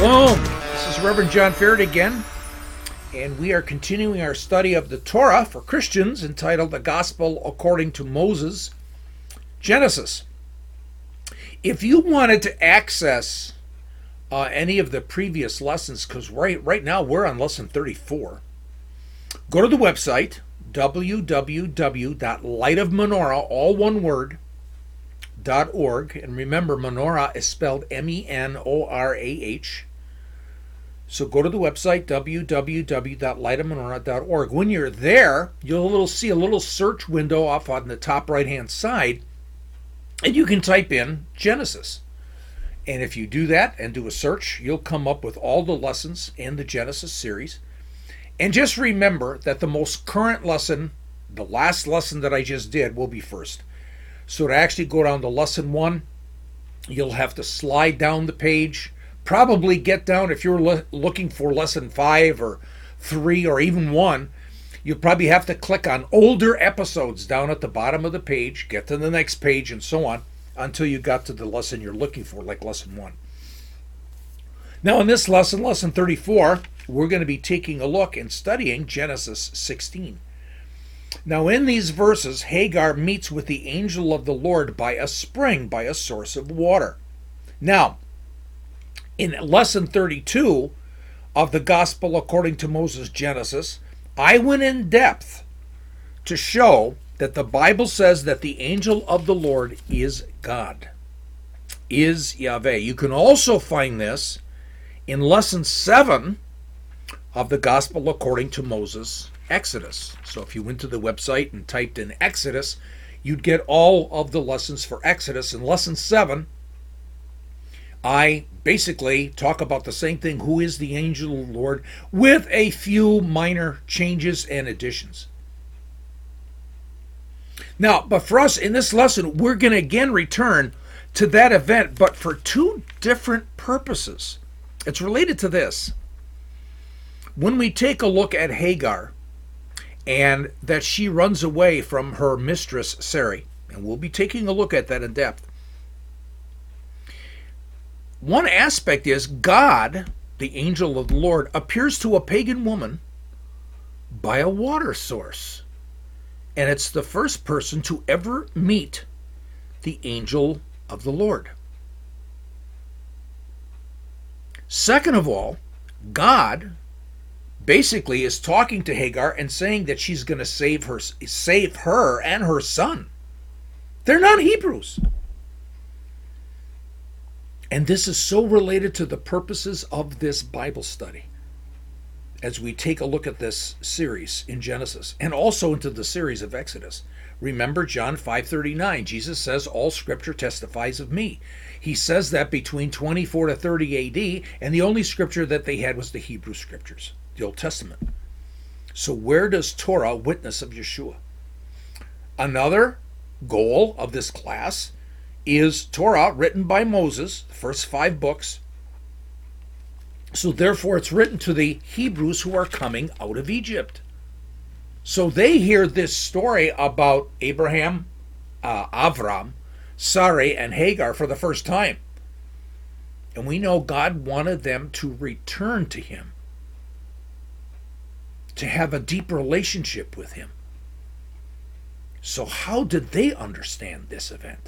Shalom. This is Reverend John Ferret again, and we are continuing our study of the Torah for Christians entitled The Gospel According to Moses, Genesis. If you wanted to access any of the previous lessons, because right now we're on lesson 34, go to the website, www.lightofmenorah, all one word, .org, and remember menorah is spelled MENORAH. So go to the website www.lightofmenorah.org. When you're there, you'll see a little search window off on the top right hand side, and you can type in Genesis. And if you do that and do a search, you'll come up with all the lessons in the Genesis series. And just remember that the most current lesson, the last lesson that I just did, will be first. So to actually go down to lesson 1, you'll have to slide down the page, probably get down, if you're looking for lesson 5 or 3 or even 1, you'll probably have to click on older episodes down at the bottom of the page, get to the next page, and so on, until you got to the lesson you're looking for, like lesson 1. Now in this lesson, lesson 34, we're going to be taking a look and studying Genesis 16. Now in these verses, Hagar meets with the angel of the Lord by a spring, by a source of water. Now, in lesson 32 of the Gospel According to Moses, Genesis, I went in depth to show that the Bible says that the angel of the Lord is God, is Yahweh. You can also find this in lesson 7 of the Gospel According to Moses, Exodus. So if you went to the website and typed in Exodus, you'd get all of the lessons for Exodus. In lesson 7, I basically talk about the same thing, who is the angel of the Lord, with a few minor changes and additions. Now, but for us in this lesson, we're going to again return to that event, but for two different purposes. It's related to this. When we take a look at Hagar, and that she runs away from her mistress, Sarai, and we'll be taking a look at that in depth. One aspect is God, the angel of the Lord, appears to a pagan woman by a water source. And it's the first person to ever meet the angel of the Lord. Second of all, God basically is talking to Hagar and saying that she's going to save her and her son. They're not Hebrews. And this is so related to the purposes of this Bible study as we take a look at this series in Genesis and also into the series of Exodus. Remember John 5:39, Jesus says, all scripture testifies of me. He says that between 24 to 30 AD, and the only scripture that they had was the Hebrew scriptures, the Old Testament. So where does Torah witness of Yeshua? Another goal of this class is Torah written by Moses, the first 5 books. So therefore it's written to the Hebrews who are coming out of Egypt. So they hear this story about Abraham, Avram, Sarai, and Hagar for the first time. And we know God wanted them to return to him, to have a deep relationship with him. So how did they understand this event?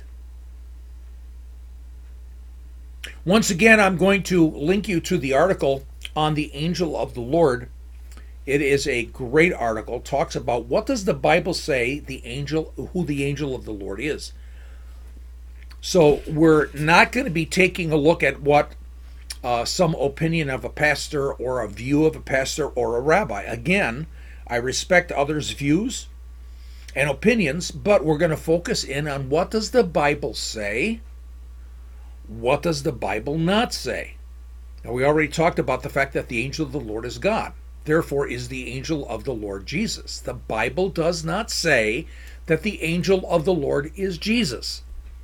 Once again, I'm going to link you to the article on the angel of the Lord. It is a great article. It talks about what does the Bible say who the angel of the Lord is. So we're not going to be taking a look at what some opinion of a pastor or a view of a pastor or a rabbi. Again, I respect others' views and opinions, but we're going to focus in on what does the Bible say? What does the Bible not say? Now, we already talked about the fact that the angel of the Lord is God. Therefore, is the angel of the Lord Jesus. The Bible does not say that the angel of the Lord is Jesus.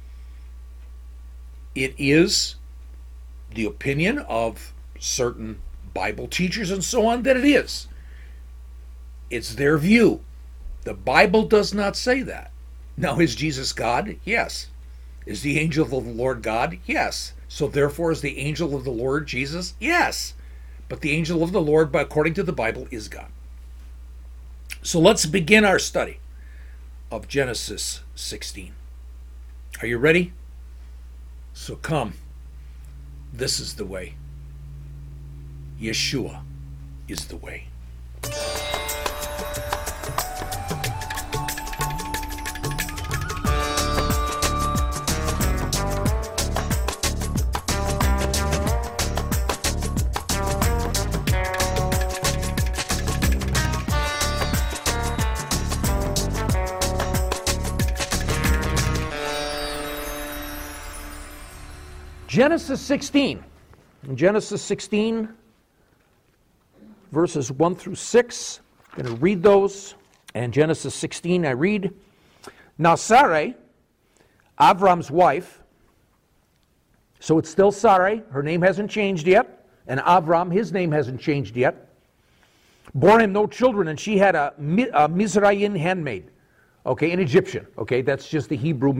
It is the opinion of certain Bible teachers and so on that it is. It's their view. The Bible does not say that. Now, is Jesus God? Yes. Is the angel of the Lord God? Yes. So therefore is the angel of the Lord Jesus? Yes. But the angel of the Lord, according to the Bible, is God. So let's begin our study of Genesis 16. Are you ready? So come. This is the way. Yeshua is the way. Genesis 16. In Genesis 16, verses 1 through 6. I'm going to read those. And Genesis 16, I read, Now Sarai, Avram's wife, so it's still Sarai, her name hasn't changed yet, and Avram, his name hasn't changed yet, bore him no children, and she had a Mizraim handmaid. Okay, an Egyptian. Okay, that's just the Hebrew.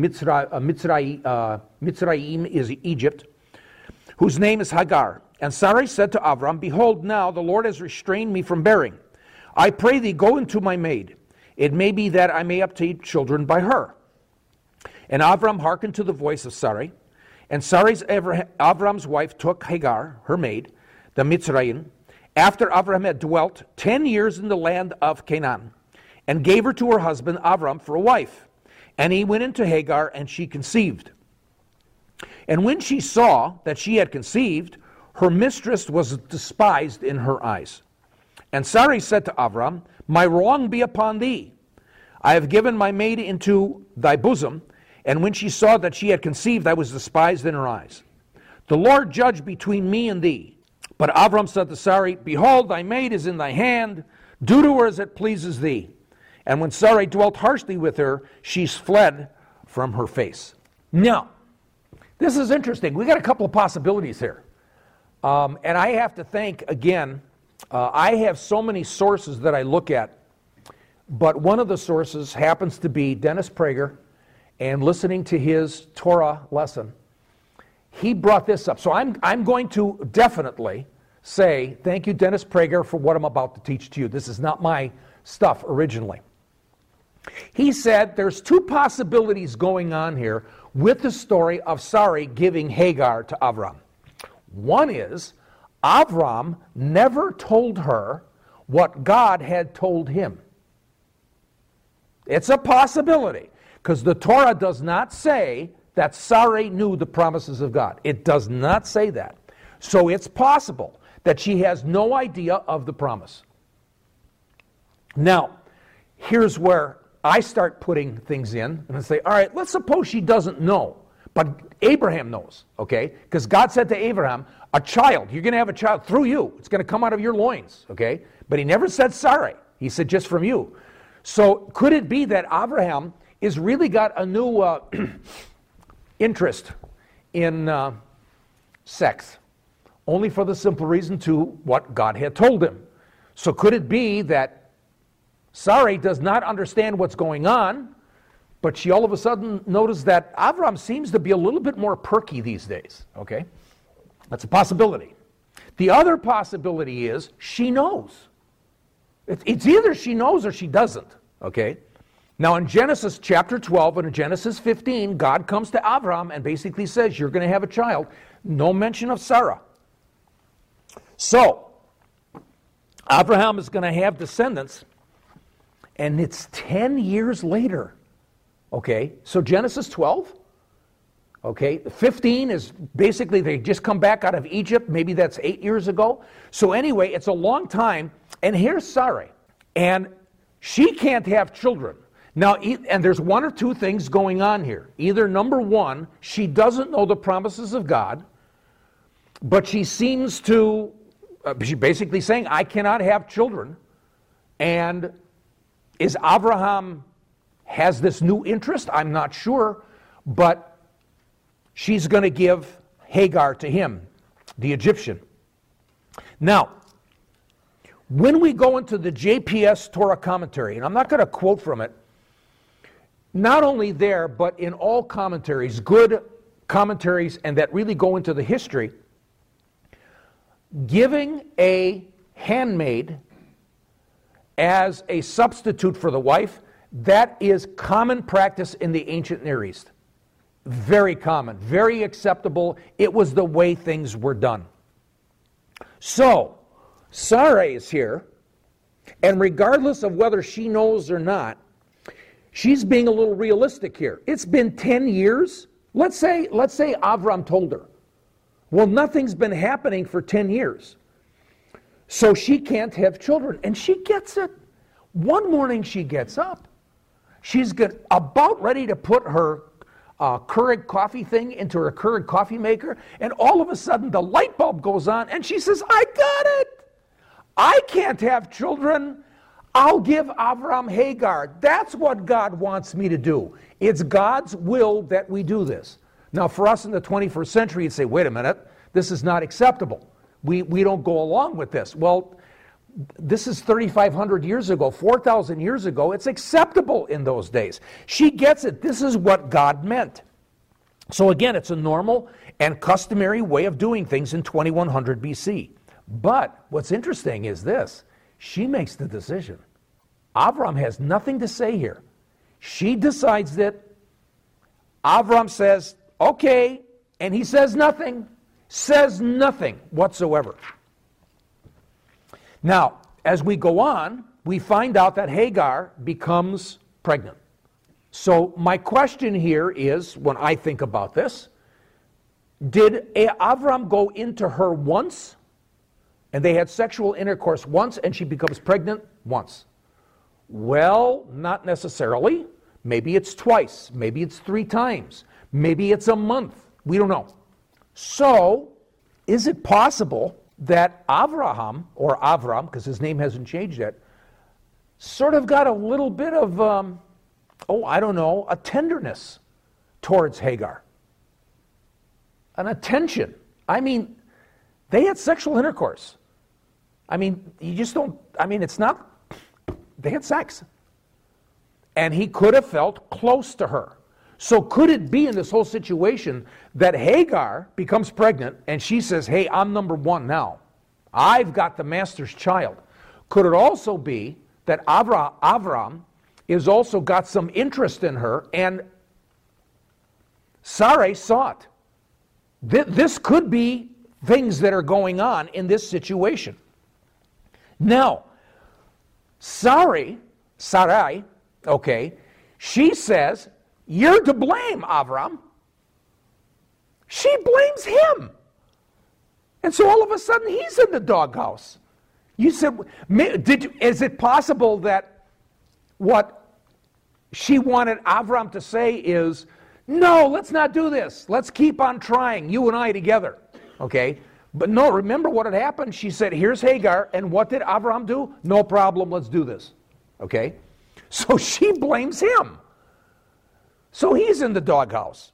Mitzrayim is Egypt, whose name is Hagar. And Sarai said to Avram, Behold, now the Lord has restrained me from bearing. I pray thee, go into my maid. It may be that I may obtain children by her. And Avram hearkened to the voice of Sarai. And Avram's wife took Hagar, her maid, the Mitzrayim, after Avram had dwelt 10 years in the land of Canaan, and gave her to her husband Avram for a wife. And he went into Hagar, and she conceived. And when she saw that she had conceived, her mistress was despised in her eyes. And Sarai said to Avram, My wrong be upon thee. I have given my maid into thy bosom. And when she saw that she had conceived, I was despised in her eyes. The Lord judge between me and thee. But Avram said to Sarai, Behold, thy maid is in thy hand. Do to her as it pleases thee. And when Sarai dwelt harshly with her, she fled from her face. Now, this is interesting. We got a couple of possibilities here. And I have to thank, again, I have so many sources that I look at, but one of the sources happens to be Dennis Prager, and listening to his Torah lesson, he brought this up. So I'm going to definitely say, thank you, Dennis Prager, for what I'm about to teach to you. This is not my stuff originally. He said there's two possibilities going on here with the story of Sarai giving Hagar to Avram. One is Avram never told her what God had told him. It's a possibility, because the Torah does not say that Sarai knew the promises of God. It does not say that. So it's possible that she has no idea of the promise. Now, here's where I start putting things in, and I say, all right, let's suppose she doesn't know, but Abraham knows, okay? Because God said to Abraham, a child, you're going to have a child through you. It's going to come out of your loins, okay? But he never said Sarai. He said just from you. So could it be that Abraham is really got a new interest in sex, only for the simple reason to what God had told him? So could it be that Sarai does not understand what's going on, but she all of a sudden noticed that Avram seems to be a little bit more perky these days, okay? That's a possibility. The other possibility is she knows. It's either she knows or she doesn't, okay? Now in Genesis chapter 12 and in Genesis 15, God comes to Avram and basically says, you're going to have a child. No mention of Sarah. So, Abraham is going to have descendants, and it's 10 years later. Okay, so Genesis 12, okay, 15 is basically they just come back out of Egypt. Maybe that's 8 years ago. So anyway, it's a long time. And here's Sarai. And she can't have children. Now, and there's one or two things going on here. Either number one, she doesn't know the promises of God, but she seems to, she's basically saying, I cannot have children. And is Abraham has this new interest? I'm not sure, but she's going to give Hagar to him, the Egyptian. Now, when we go into the JPS Torah commentary, and I'm not going to quote from it, not only there, but in all commentaries, good commentaries, and that really go into the history, giving a handmaid as a substitute for the wife, that is common practice in the ancient Near East. Very common, very acceptable. It was the way things were done. So, Sarai is here, and regardless of whether she knows or not, she's being a little realistic here. It's been 10 years. Let's say Avram told her. Well, nothing's been happening for 10 years. So she can't have children. And she gets it. One morning she gets up. She's about ready to put her Keurig coffee thing into her Keurig coffee maker, and all of a sudden the light bulb goes on, and she says, I got it! I can't have children. I'll give Avram Hagar. That's what God wants me to do. It's God's will that we do this. Now, for us in the 21st century, you'd say, wait a minute, this is not acceptable. We don't go along with this. Well, this is 3,500 years ago, 4,000 years ago. It's acceptable in those days. She gets it. This is what God meant. So again, it's a normal and customary way of doing things in 2100 BC. But what's interesting is this. She makes the decision. Avram has nothing to say here. She decides that. Avram says, okay, and he says nothing whatsoever. Now, as we go on, we find out that Hagar becomes pregnant. So my question here is, when I think about this, did Avram go into her once, and they had sexual intercourse once, and she becomes pregnant once? Well, not necessarily. Maybe it's twice. Maybe it's 3 times. Maybe it's a month. We don't know. So, is it possible that Avraham, or Avram, because his name hasn't changed yet, sort of got a little bit of, a tenderness towards Hagar? An attention. I mean, they had sexual intercourse. I mean, it's not, they had sex. And he could have felt close to her. So could it be in this whole situation that Hagar becomes pregnant and she says, hey, I'm number one now. I've got the master's child. Could it also be that Avram is also got some interest in her, and Sarai saw it? This could be things that are going on in this situation. Now, Sarai, okay, she says, you're to blame, Avram. She blames him. And so all of a sudden he's in the doghouse. You said, is it possible that what she wanted Avram to say is, no, let's not do this. Let's keep on trying, you and I together. Okay? But no, remember what had happened? She said, here's Hagar, and what did Avram do? No problem, let's do this. Okay? So she blames him. So he's in the doghouse.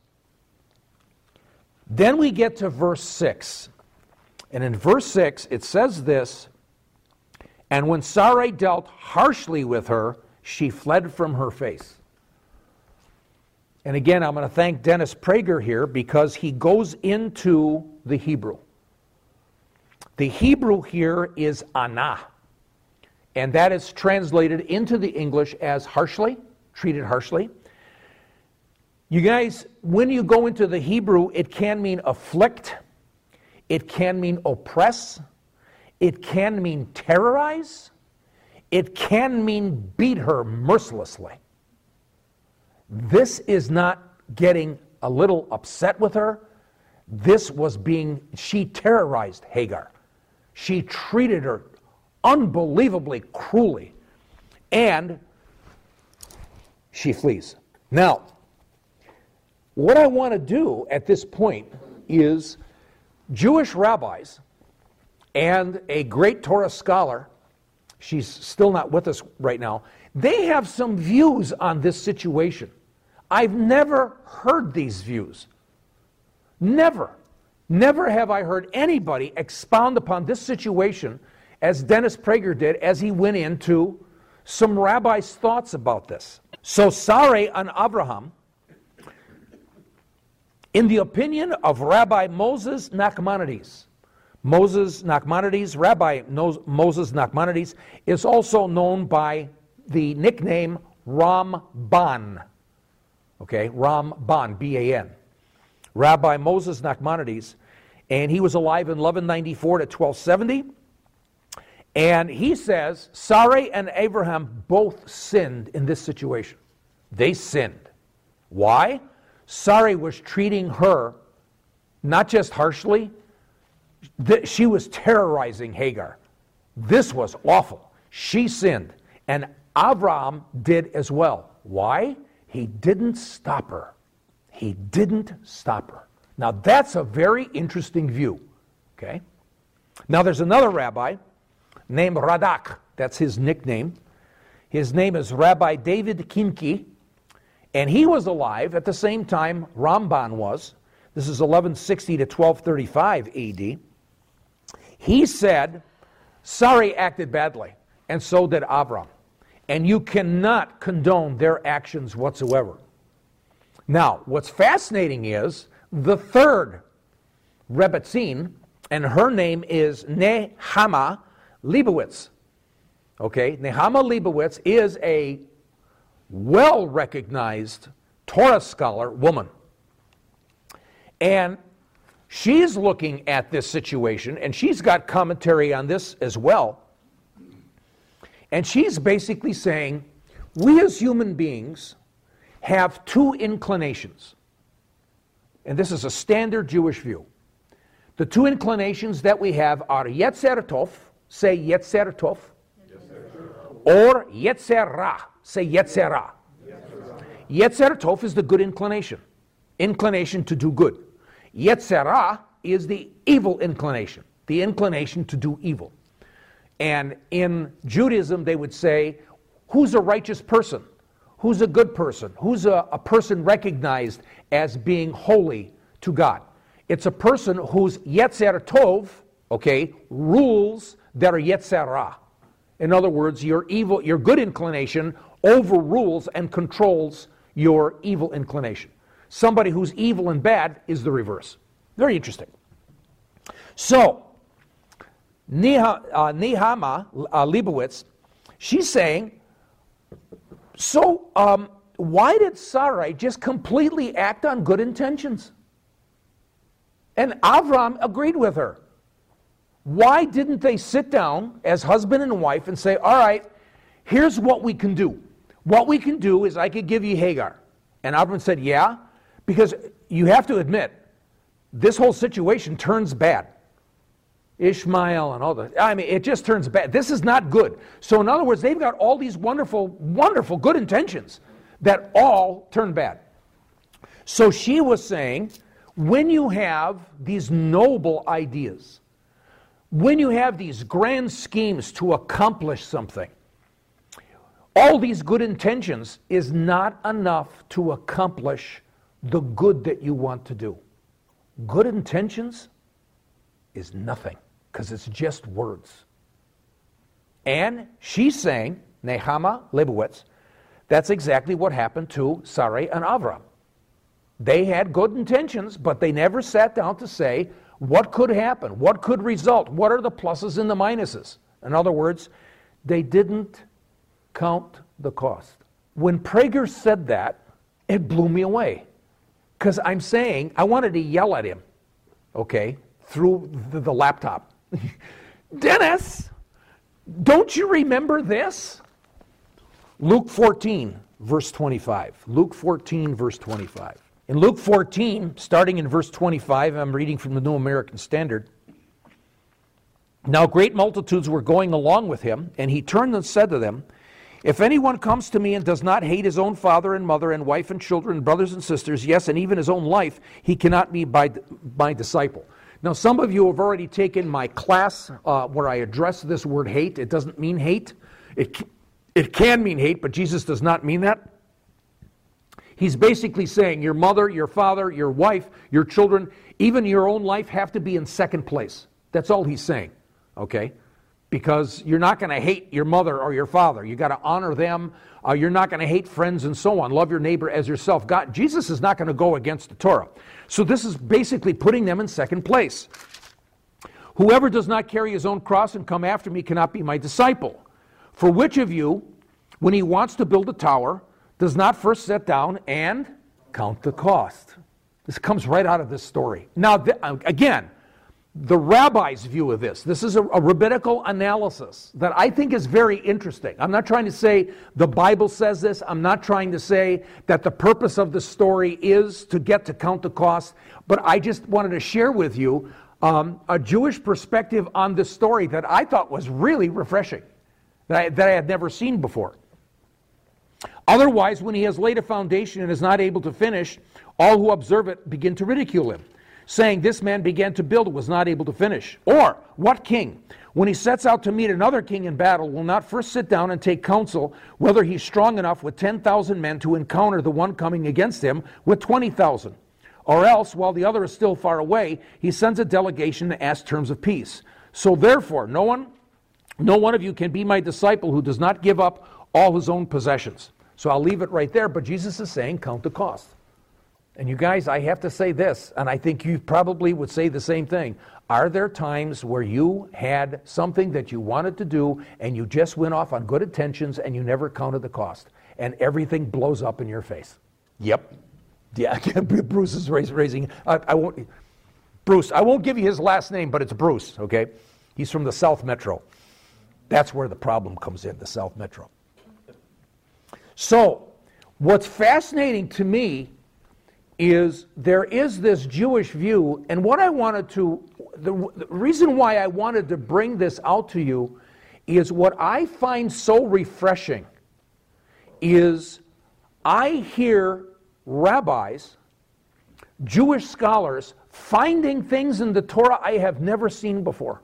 Then we get to verse 6. And in verse 6, it says this, and when Sarai dealt harshly with her, she fled from her face. And again, I'm going to thank Dennis Prager here because he goes into the Hebrew. The Hebrew here is anah, and that is translated into the English as harshly, treated harshly. You guys, when you go into the Hebrew, it can mean afflict, it can mean oppress, it can mean terrorize, it can mean beat her mercilessly. This is not getting a little upset with her. She terrorized Hagar. She treated her unbelievably cruelly. And she flees. Now, what I want to do at this point is Jewish rabbis and a great Torah scholar, she's still not with us right now, they have some views on this situation. I've never heard these views. Never have I heard anybody expound upon this situation as Dennis Prager did as he went into some rabbis' thoughts about this. So Sarai and Abraham, in the opinion of Rabbi Moses Nachmanides, Rabbi Moses Nachmanides is also known by the nickname Ramban. Okay, Ramban, B-A-N. Rabbi Moses Nachmanides, and he was alive in 1194 to 1270. And he says Sarai and Abraham both sinned in this situation. They sinned. Why? Sarai was treating her not just harshly, she was terrorizing Hagar. This was awful. She sinned. And Abraham did as well. Why? He didn't stop her. He didn't stop her. Now that's a very interesting view. Okay? Now there's another rabbi named Radak. That's his nickname. His name is Rabbi David Kinki. And he was alive at the same time Ramban was. This is 1160 to 1235 AD. He said Sarai acted badly, and so did Abraham. And you cannot condone their actions whatsoever. Now, what's fascinating is the third Rebbetzin, and her name is Nehama Leibowitz. Okay, Nehama Leibowitz is a well-recognized Torah scholar woman. And she's looking at this situation, and she's got commentary on this as well. And she's basically saying, we as human beings have two inclinations. And this is a standard Jewish view. The two inclinations that we have are Yetzer Tov, say Yetzer Tov, or Yetzer Ra, say Yetzer Ra. Yetzer Tov is the good inclination to do good. Yetzer Ra is the evil inclination, the inclination to do evil. And in Judaism, they would say, who's a righteous person? Who's a good person? Who's a person recognized as being holy to God? It's a person whose Yetzer Tov, okay, rules that are Yetzer Ra. In other words, your good inclination overrules and controls your evil inclination. Somebody who's evil and bad is the reverse. Very interesting. So, Nehama Leibowitz, she's saying, so why did Sarai just completely act on good intentions? And Avram agreed with her. Why didn't they sit down as husband and wife and say, all right, here's what we can do. What we can do is I could give you Hagar. And Avram said, yeah, because you have to admit, this whole situation turns bad. Ishmael and all that. I mean, it just turns bad. This is not good. So in other words, they've got all these wonderful, wonderful good intentions that all turn bad. So she was saying, when you have these noble ideas, when you have these grand schemes to accomplish something, all these good intentions is not enough to accomplish the good that you want to do. Good intentions is nothing, because it's just words. And she's saying, Nehama Leibowitz, that's exactly what happened to Sarai and Avram. They had good intentions, but they never sat down to say, what could happen? What could result? What are the pluses and the minuses? In other words, they didn't count the cost. When Prager said that, it blew me away. Because I'm saying, I wanted to yell at him, okay, through the laptop. Dennis, don't you remember this? Luke 14, verse 25. Luke 14, verse 25. In Luke 14, starting in verse 25, I'm reading from the New American Standard. Now great multitudes were going along with him, and he turned and said to them, if anyone comes to me and does not hate his own father and mother and wife and children and brothers and sisters, yes, and even his own life, he cannot be my disciple. Now, some of you have already taken my class where I address this word hate. It doesn't mean hate. It can mean hate, but Jesus does not mean that. He's basically saying your mother, your father, your wife, your children, even your own life have to be in second place. That's all he's saying, okay? because you're not going to hate your mother or your father. You got to honor them. You're not going to hate friends and so on. Love your neighbor as yourself. Jesus is not going to go against the Torah. So this is basically putting them in second place. Whoever does not carry his own cross and come after me cannot be my disciple. For which of you, when he wants to build a tower, does not first sit down and count the cost? This comes right out of this story. Now, again, the rabbi's view of this is a rabbinical analysis that I think is very interesting. I'm not trying to say the Bible says this. I'm not trying to say that the purpose of the story is to get to count the cost, but I just wanted to share with you a Jewish perspective on this story that I thought was really refreshing, that I had never seen before. Otherwise, when he has laid a foundation and is not able to finish, all who observe it begin to ridicule him, saying, this man began to build and was not able to finish. Or, what king, when he sets out to meet another king in battle, will not first sit down and take counsel whether he's strong enough with 10,000 men to encounter the one coming against him with 20,000? Or else, while the other is still far away, he sends a delegation to ask terms of peace. So therefore, no one of you can be my disciple who does not give up all his own possessions. So I'll leave it right there, but Jesus is saying, count the cost. And you guys, I have to say this, and I think you probably would say the same thing. Are there times where you had something that you wanted to do and you just went off on good intentions and you never counted the cost and everything blows up in your face? Yep. Yeah, Bruce is raising. I won't give you his last name, but it's Bruce, okay? He's from the South Metro. That's where the problem comes in, the South Metro. So, what's fascinating to me is there is this Jewish view, and what I wanted to, the reason why I wanted to bring this out to you is what I find so refreshing is I hear rabbis, Jewish scholars, finding things in the Torah I have never seen before.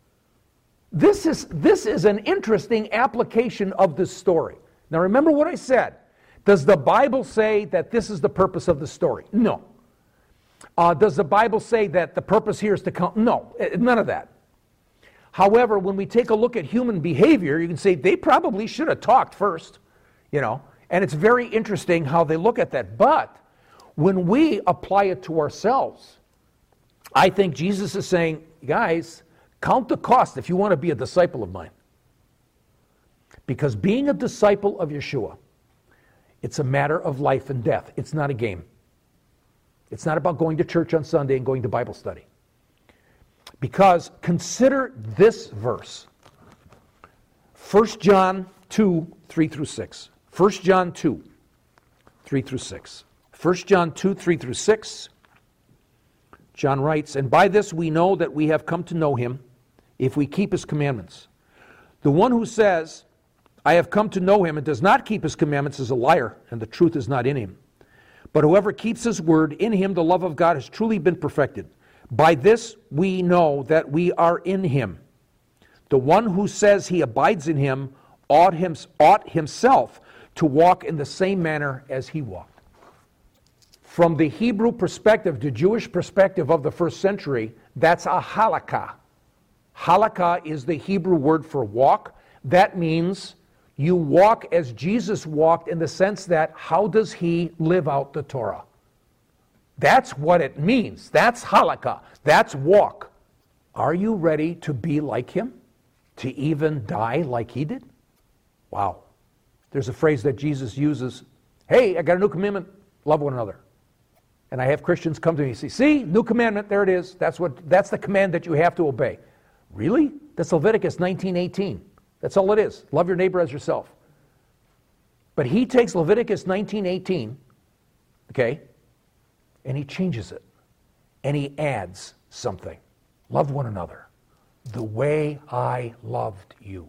This is an interesting application of this story. Now remember what I said. Does the Bible say that this is the purpose of the story? No. Does the Bible say that the purpose here is to count? No, none of that. However, when we take a look at human behavior, you can say they probably should have talked first, and it's very interesting how they look at that. But when we apply it to ourselves, I think Jesus is saying, guys, count the cost if you want to be a disciple of mine. Because being a disciple of Yeshua, it's a matter of life and death. It's not a game. It's not about going to church on Sunday and going to Bible study. Because consider this verse. 1 John 2, 3 through 6. 1 John 2, 3 through 6. 1 John 2, 3 through 6. John writes, and by this we know that we have come to know him if we keep his commandments. The one who says, I have come to know him and does not keep his commandments is a liar, and the truth is not in him. But whoever keeps his word, in him the love of God has truly been perfected. By this we know that we are in him. The one who says he abides in him ought himself to walk in the same manner as he walked. From the Hebrew perspective, the Jewish perspective of the first century, that's a halakha. Halakha is the Hebrew word for walk. That means you walk as Jesus walked, in the sense that how does he live out the Torah? That's what it means. That's halakha. That's walk. Are you ready to be like him? To even die like he did? Wow. There's a phrase that Jesus uses, hey, I got a new commandment, love one another. And I have Christians come to me and say, see, new commandment, there it is. That's the command that you have to obey. Really? That's Leviticus 19:18. That's all it is. Love your neighbor as yourself. But he takes Leviticus 19:18, okay, and he changes it. And he adds something. Love one another the way I loved you.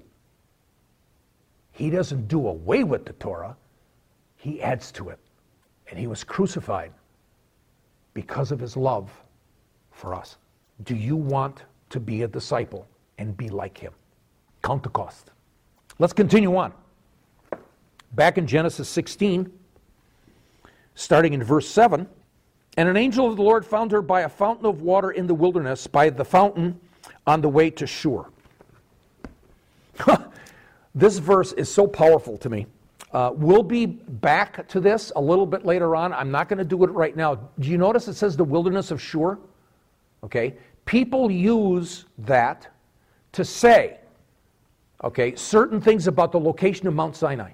He doesn't do away with the Torah. He adds to it. And he was crucified because of his love for us. Do you want to be a disciple and be like him? Count the cost. Let's continue on. Back in Genesis 16, starting in verse 7, and an angel of the Lord found her by a fountain of water in the wilderness, by the fountain on the way to Shur. This verse is so powerful to me. We'll be back to this a little bit later on. I'm not going to do it right now. Do you notice it says the wilderness of Shur? Okay. People use that to say, okay, certain things about the location of Mount Sinai.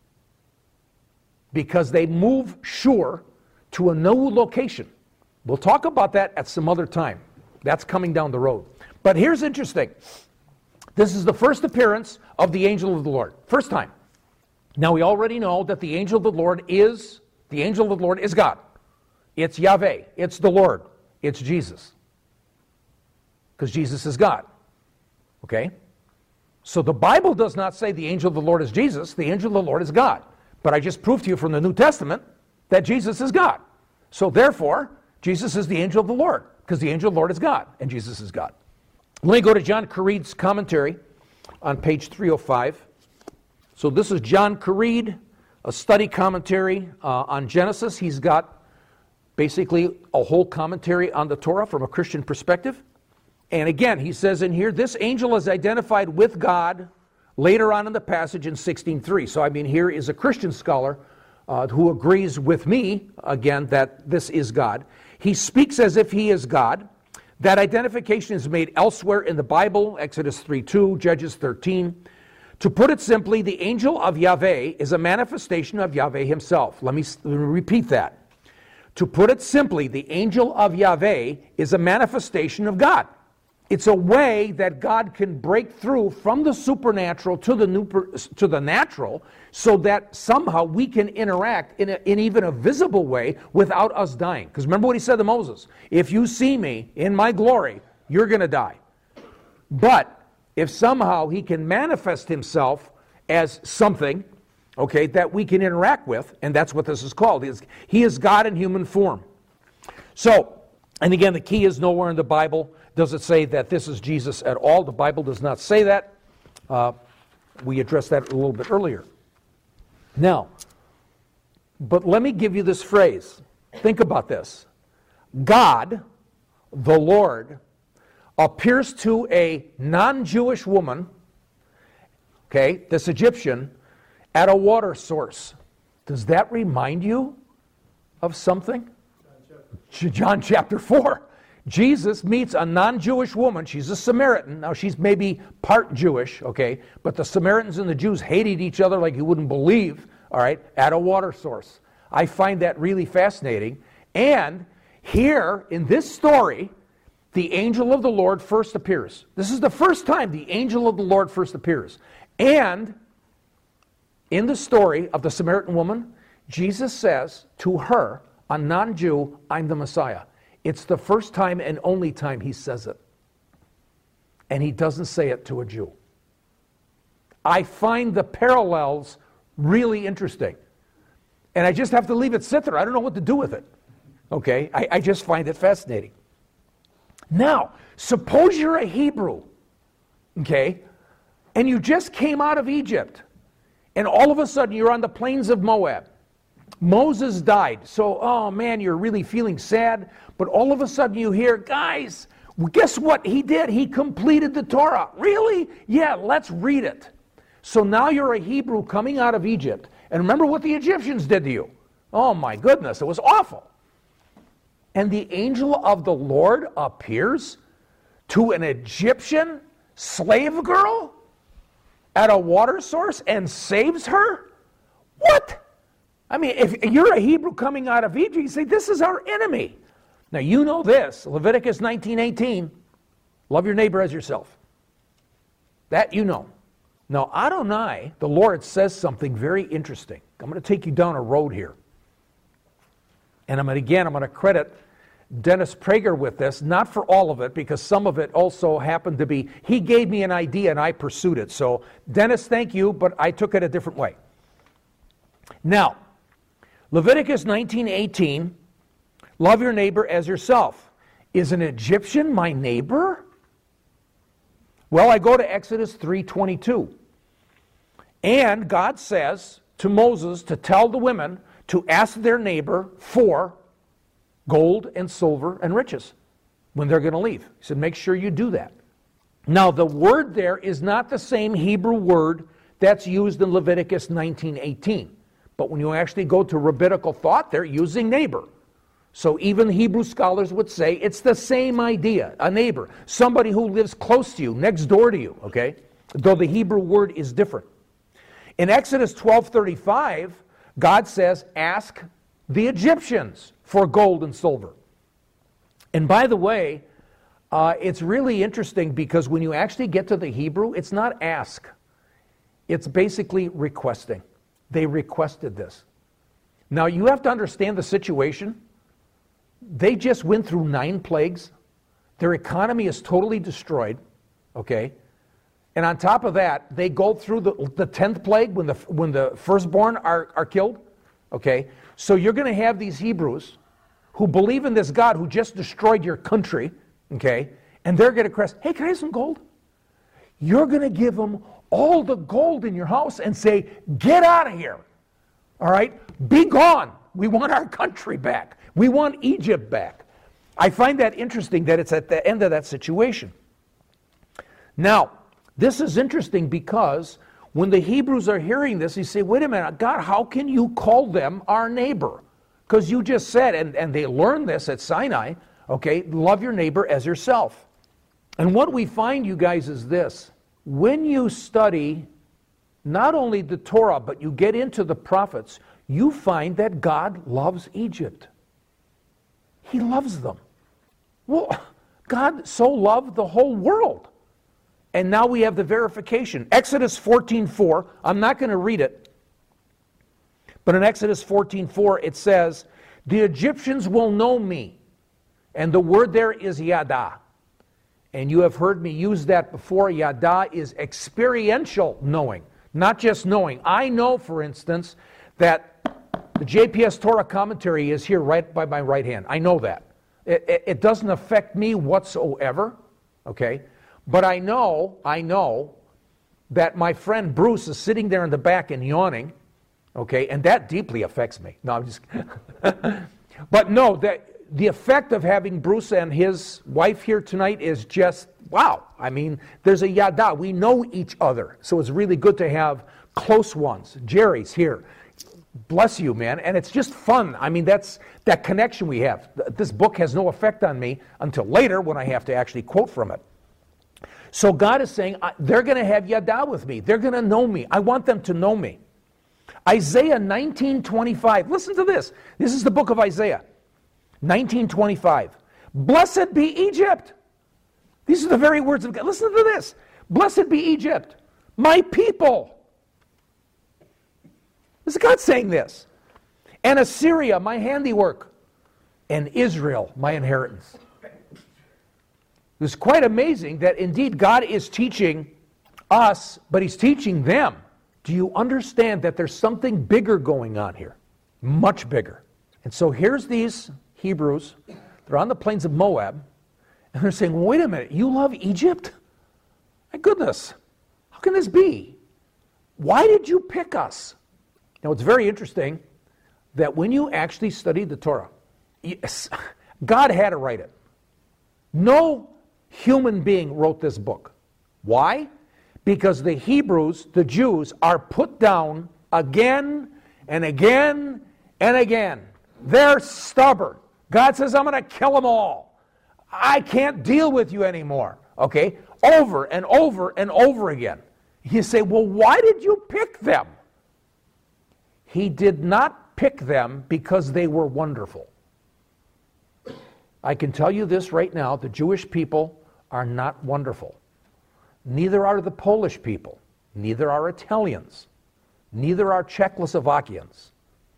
Because they move Shur to a new location. We'll talk about that at some other time. That's coming down the road. But here's interesting. This is the first appearance of the angel of the Lord. First time. Now we already know that the angel of the Lord is God. It's Yahweh. It's the Lord. It's Jesus. Because Jesus is God. Okay? So the Bible does not say the angel of the Lord is Jesus. The angel of the Lord is God. But I just proved to you from the New Testament that Jesus is God. So therefore, Jesus is the angel of the Lord. Because the angel of the Lord is God. And Jesus is God. Let me go to John Careed's commentary on page 305. So this is John Careed, a study commentary on Genesis. He's got basically a whole commentary on the Torah from a Christian perspective. And again, he says in here, this angel is identified with God later on in the passage in 16:3. So I mean, here is a Christian scholar who agrees with me, again, that this is God. He speaks as if he is God. That identification is made elsewhere in the Bible, Exodus 3:2, Judges 13. To put it simply, the angel of Yahweh is a manifestation of Yahweh himself. Let me repeat that. To put it simply, the angel of Yahweh is a manifestation of God. It's a way that God can break through from the supernatural to the natural so that somehow we can interact in even a visible way without us dying. Because remember what he said to Moses, if you see me in my glory, you're going to die. But if somehow he can manifest himself as something, okay, that we can interact with, and that's what this is called. He is God in human form. So, and again, the key is nowhere in the Bible does it say that this is Jesus at all. The Bible does not say that. We addressed that a little bit earlier. Now, but let me give you this phrase. Think about this. God, the Lord, appears to a non-Jewish woman, okay, this Egyptian, at a water source. Does that remind you of something? John chapter 4. Jesus meets a non-Jewish woman. She's a Samaritan. Now, she's maybe part Jewish, okay, but the Samaritans and the Jews hated each other like you wouldn't believe, all right, at a water source. I find that really fascinating. And here, in this story, the angel of the Lord first appears. This is the first time the angel of the Lord first appears. And in the story of the Samaritan woman, Jesus says to her, a non-Jew, I'm the Messiah. It's the first time and only time he says it. And he doesn't say it to a Jew. I find the parallels really interesting. And I just have to leave it sit there. I don't know what to do with it. Okay? I just find it fascinating. Now, suppose you're a Hebrew, okay, and you just came out of Egypt, and all of a sudden you're on the plains of Moab. Moses died, so, oh man, you're really feeling sad, but all of a sudden you hear, guys, guess what he did? He completed the Torah. Really? Yeah, let's read it. So now you're a Hebrew coming out of Egypt, and remember what the Egyptians did to you. Oh my goodness, it was awful. And the angel of the Lord appears to an Egyptian slave girl at a water source and saves her? What? I mean, if you're a Hebrew coming out of Egypt, you say, this is our enemy. Now, you know this, Leviticus 19:18, love your neighbor as yourself. That you know. Now, Adonai, the Lord, says something very interesting. I'm going to take you down a road here. And I'm going to credit Dennis Prager with this, not for all of it, because some of it also happened to be, he gave me an idea and I pursued it. So, Dennis, thank you, but I took it a different way. Now, Leviticus 19:18, love your neighbor as yourself. Is an Egyptian my neighbor? Well, I go to Exodus 3:22. And God says to Moses to tell the women to ask their neighbor for gold and silver and riches when they're going to leave. He said, make sure you do that. Now, the word there is not the same Hebrew word that's used in Leviticus 19:18. But when you actually go to rabbinical thought, they're using neighbor. So even Hebrew scholars would say it's the same idea, a neighbor, somebody who lives close to you, next door to you, okay? Though the Hebrew word is different. In Exodus 12:35, God says, ask the Egyptians for gold and silver. And by the way, it's really interesting because when you actually get to the Hebrew, it's not ask. It's basically requesting. They requested this. Now you have to understand the situation. They just went through 9 plagues. Their economy is totally destroyed, okay? And on top of that, they go through the 10th plague when the firstborn are killed, okay? So you're going to have these Hebrews who believe in this God who just destroyed your country, okay? And they're going to request, hey, can I have some gold? You're going to give them all the gold in your house and say, get out of here, all right? Be gone. We want our country back. We want Egypt back. I find that interesting that it's at the end of that situation. Now, this is interesting because when the Hebrews are hearing this, they say, wait a minute, God, how can you call them our neighbor? Because you just said, and they learned this at Sinai, okay, love your neighbor as yourself. And what we find, you guys, is this. When you study not only the Torah, but you get into the prophets, you find that God loves Egypt. He loves them. Well, God so loved the whole world. And now we have the verification. Exodus 14:4, I'm not going to read it, but in Exodus 14:4 it says, the Egyptians will know me. And the word there is yada. And you have heard me use that before. Yada is experiential knowing, not just knowing. I know, for instance, that the JPS Torah commentary is here right by my right hand. I know that. It doesn't affect me whatsoever, okay? But I know that my friend Bruce is sitting there in the back and yawning, okay? And that deeply affects me. No, I'm just... But no, the effect of having Bruce and his wife here tonight is just, wow. I mean, there's a yada. We know each other. So it's really good to have close ones. Jerry's here. Bless you, man. And it's just fun. I mean, that's that connection we have. This book has no effect on me until later when I have to actually quote from it. So God is saying, they're going to have yada with me. They're going to know me. I want them to know me. Isaiah 19:25. Listen to this. This is the book of Isaiah. 19:25. Blessed be Egypt. These are the very words of God. Listen to this. Blessed be Egypt, my people. This is God saying this. And Assyria, my handiwork, and Israel, my inheritance. It's quite amazing that indeed God is teaching us, but He's teaching them. Do you understand that there's something bigger going on here? Much bigger. And so here's these Hebrews. They're on the plains of Moab, and they're saying, wait a minute, you love Egypt? My goodness, how can this be? Why did you pick us? Now, it's very interesting that when you actually study the Torah, yes, God had to write it. No human being wrote this book. Why? Because the Hebrews, the Jews, are put down again and again and again. They're stubborn. God says, I'm going to kill them all. I can't deal with you anymore. Okay? Over and over and over again. You say, well, why did you pick them? He did not pick them because they were wonderful. I can tell you this right now, the Jewish people are not wonderful. Neither are the Polish people. Neither are Italians. Neither are Czechoslovakians.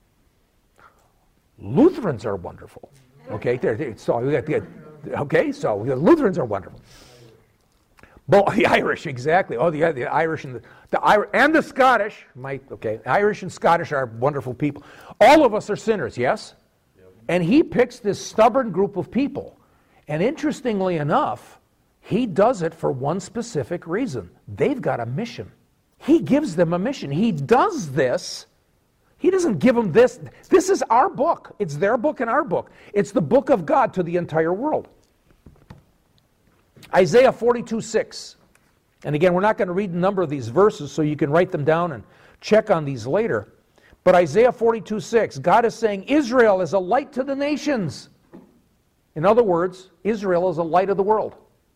Lutherans are wonderful. Okay, so the Lutherans are wonderful. Both the Irish, exactly. Oh, the Irish and the Scottish. Irish and Scottish are wonderful people. All of us are sinners, yes? Yep. And He picks this stubborn group of people. And interestingly enough, He does it for one specific reason. They've got a mission. He gives them a mission. He does this. He doesn't give them this. This is our book. It's their book and our book. It's the book of God to the entire world. Isaiah 42:6. And again, we're not going to read a number of these verses, so you can write them down and check on these later. But Isaiah 42:6, God is saying Israel is a light to the nations. In other words, Israel is a light of the world.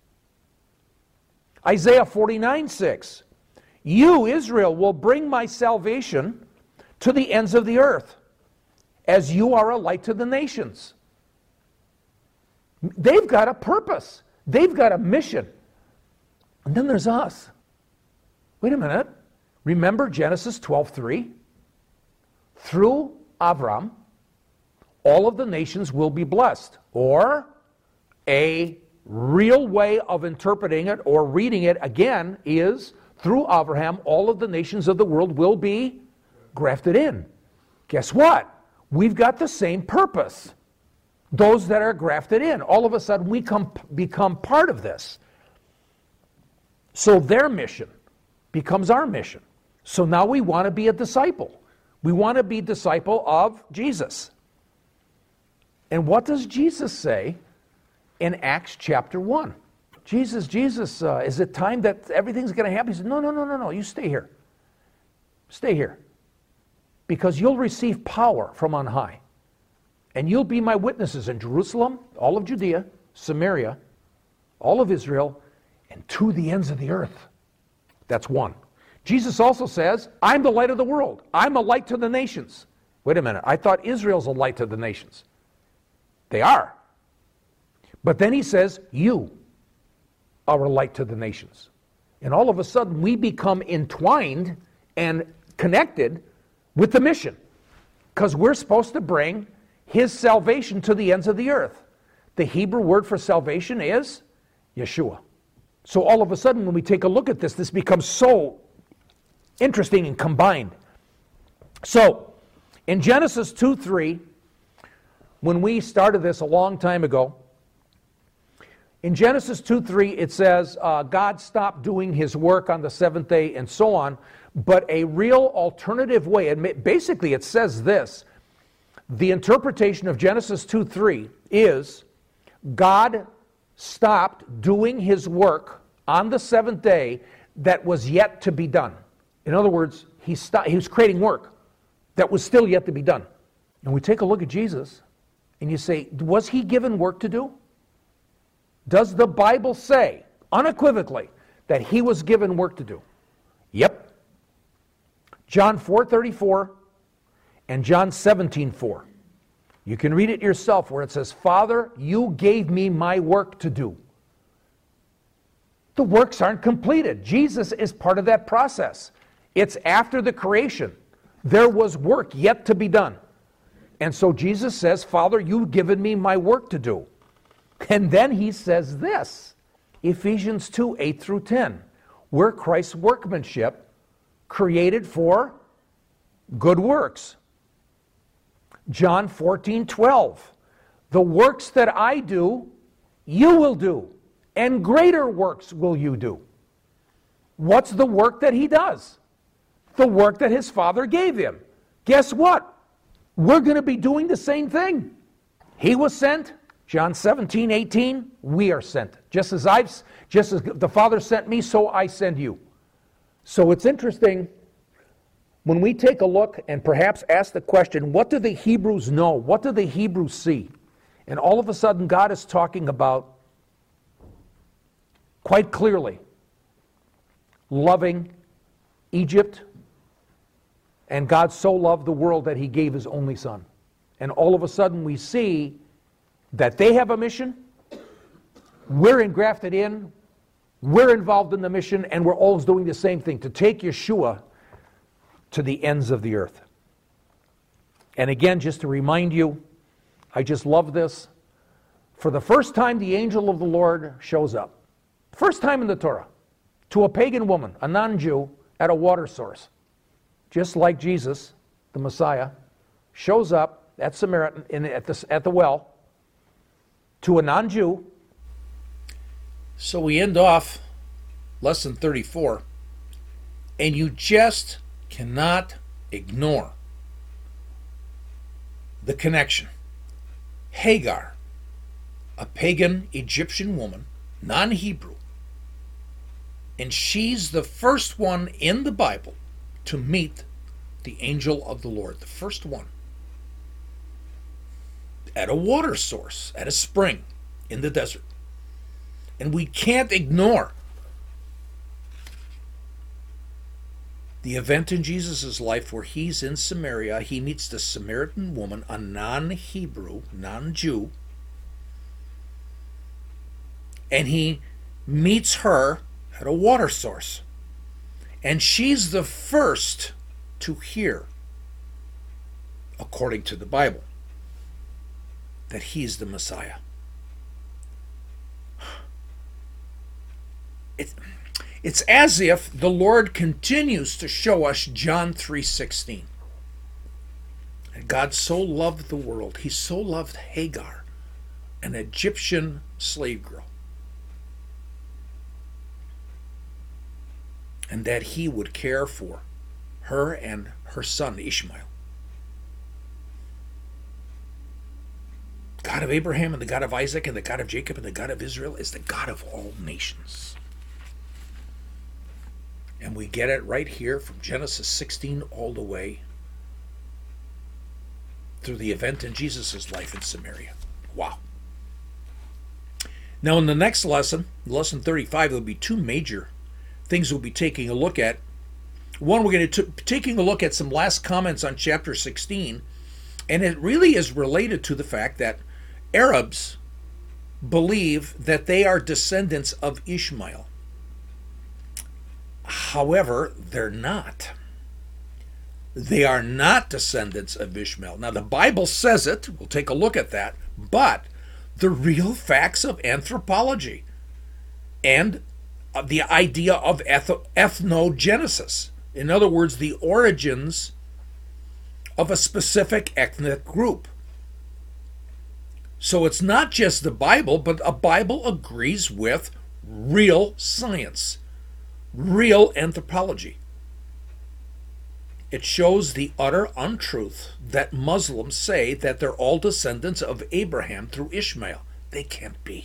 Isaiah 49:6, you, Israel, will bring my salvation to the ends of the earth, as you are a light to the nations. They've got a purpose. They've got a mission. And then there's us. Wait a minute. Remember Genesis 12:3? Through Avram, all of the nations will be blessed. Or a real way of interpreting it or reading it again is through Abraham, all of the nations of the world will be grafted in. Guess what? We've got the same purpose. Those that are grafted in. All of a sudden we become part of this. So their mission becomes our mission. So now we want to be a disciple. We want to be a disciple of Jesus. And what does Jesus say in Acts chapter 1? Jesus, is it time that everything's going to happen? He said, no, you stay here. Stay here. Because you'll receive power from on high. And you'll be my witnesses in Jerusalem, all of Judea, Samaria, all of Israel, and to the ends of the earth. That's one. Jesus also says, I'm the light of the world. I'm a light to the nations. Wait a minute, I thought Israel's a light to the nations. They are. But then he says, you are a light to the nations. And all of a sudden we become entwined and connected with the mission. Because we're supposed to bring his salvation to the ends of the earth. The Hebrew word for salvation is Yeshua. So all of a sudden when we take a look at this, this becomes so interesting and combined. So in Genesis 2:3, when we started this a long time ago, in Genesis 2:3 it says God stopped doing his work on the seventh day and so on, but a real alternative way, and basically it says this, the interpretation of Genesis 2:3 is God stopped doing his work on the seventh day that was yet to be done. In other words, he was creating work that was still yet to be done. And we take a look at Jesus, and you say, was he given work to do? Does the Bible say, unequivocally, that he was given work to do? Yep. John 4:34 and John 17:4. You can read it yourself where it says, Father, you gave me my work to do. The works aren't completed. Jesus is part of that process. It's after the creation. There was work yet to be done. And so Jesus says, Father, you've given me my work to do. And then he says this, Ephesians 2:8-10. We're Christ's workmanship, created for good works. John 14:12. The works that I do, you will do, and greater works will you do. What's the work that he does? The work that his Father gave him. Guess what? We're going to be doing the same thing. He was sent. John 17:18. We are sent. Just as the Father sent me, so I send you. So it's interesting when we take a look and perhaps ask the question, what do the Hebrews know? What do the Hebrews see? And all of a sudden God is talking about, quite clearly, loving Egypt. And God so loved the world that he gave his only son. And all of a sudden we see that they have a mission, we're engrafted in, we're involved in the mission, and we're always doing the same thing, to take Yeshua to the ends of the earth. And again, just to remind you, I just love this. For the first time, the angel of the Lord shows up. First time in the Torah, to a pagan woman, a non-Jew, at a water source. Just like Jesus, the Messiah, shows up at Samaritan at the well to a non-Jew. So we end off lesson 34, and you just cannot ignore the connection. Hagar, a pagan Egyptian woman, non-Hebrew, And she's the first one in the Bible to meet the angel of the Lord, the first one, at a water source, at a spring in the desert. And we can't ignore the event in Jesus' life where he's in Samaria. He meets the Samaritan woman, a non-Hebrew, non-Jew, and he meets her at a water source. And she's the first to hear, according to the Bible, that he's the Messiah. It's as if the Lord continues to show us John 3:16. God so loved the world, he so loved Hagar, an Egyptian slave girl, and that he would care for her and her son Ishmael. God of Abraham and the God of Isaac and the God of Jacob and the God of Israel is the God of all nations. And we get it right here from Genesis 16 all the way through the event in Jesus' life in Samaria. Wow. Now in the next lesson, lesson 35, there'll be two major things we'll be taking a look at. One, we're going to be taking a look at some last comments on chapter 16, and it really is related to the fact that Arabs believe that they are descendants of Ishmael. However, they're not. They are not descendants of Ishmael. Now, the Bible says it. We'll take a look at that. But the real facts of anthropology and the idea of ethnogenesis, in other words, the origins of a specific ethnic group. So it's not just the Bible, but a Bible agrees with real science, real anthropology. It shows the utter untruth that Muslims say that they're all descendants of Abraham through Ishmael. They can't be.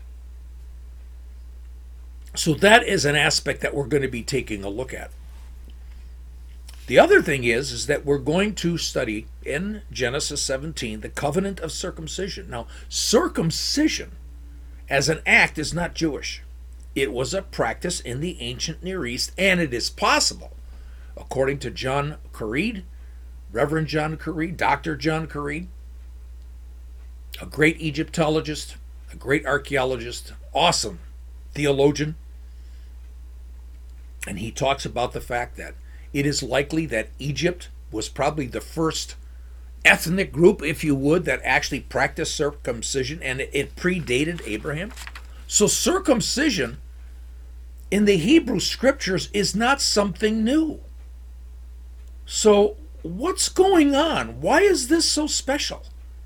So that is an aspect that we're going to be taking a look at. The other thing is that we're going to study in Genesis 17 the covenant of circumcision. Now, circumcision as an act is not Jewish. It was a practice in the ancient Near East, and it is possible, according to John Currid, Reverend John Currid, Dr. John Currid, a great Egyptologist, a great archaeologist, awesome theologian, and he talks about the fact that it is likely that Egypt was probably the first ethnic group, if you would, that actually practiced circumcision, and it predated Abraham. So circumcision in the Hebrew scriptures is not something new. So what's going on? Why is this so special?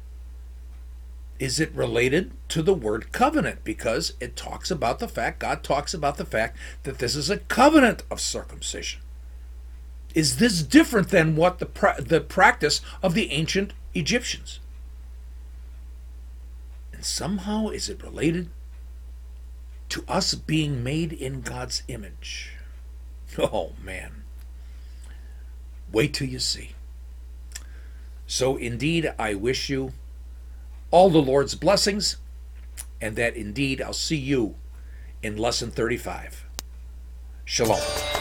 Is it related to the word covenant? Because it talks about the fact, God talks about the fact that this is a covenant of circumcision. Is this different than what the practice of the ancient Egyptians? And somehow is it related to us being made in God's image? Oh man. Wait till you see. So indeed, I wish you all the Lord's blessings, and that indeed I'll see you in lesson 35. Shalom.